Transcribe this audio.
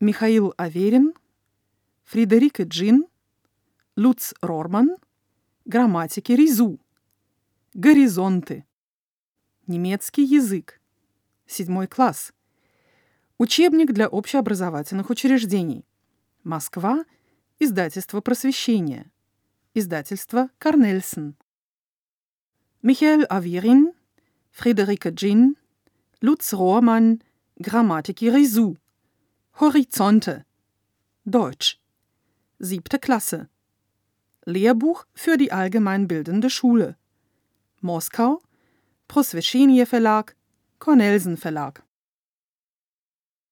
Michail Averин, Friederike Джин, Lutz Rormann, Грамматики Ризу, Горизонты. Немецкий язык. 7 класс. Учебник для общеобразовательных учреждений. Москва. Издательство «Просвещение». Издательство Корнельсон. Michail Averин, Friederike Джин, Lutz Rormann, Grammatiki Résous. Horizonte. Deutsch. 7. Klasse. Lehrbuch für die allgemeinbildende Schule. Moskau. Prosvещение Verlag, Cornelsen Verlag.